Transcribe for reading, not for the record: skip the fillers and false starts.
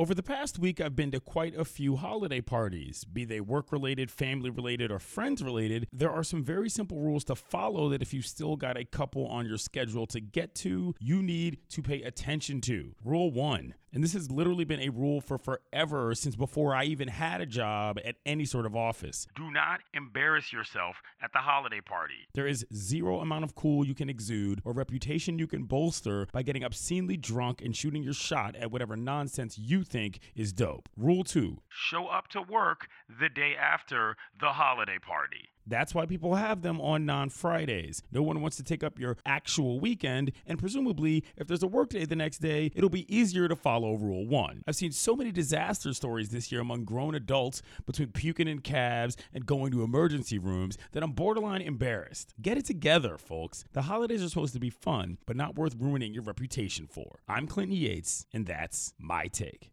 Over the past week, I've been to quite a few holiday parties, be they work-related, family-related, or friends-related. There are some very simple rules to follow that if you still got a couple on your schedule to get to, you need to pay attention to. Rule 1, and this has literally been a rule for forever, since before I even had a job at any sort of office. Do not embarrass yourself at the holiday party. There is zero amount of cool you can exude or reputation you can bolster by getting obscenely drunk and shooting your shot at whatever nonsense you think is dope. Rule 2, show up to work the day after the holiday party. That's why people have them on non-Fridays. No one wants to take up your actual weekend, and presumably, if there's a work day the next day, it'll be easier to follow Rule 1. I've seen so many disaster stories this year among grown adults between puking in cabs and going to emergency rooms that I'm borderline embarrassed. Get it together, folks. The holidays are supposed to be fun, but not worth ruining your reputation for. I'm Clinton Yates, and that's my take.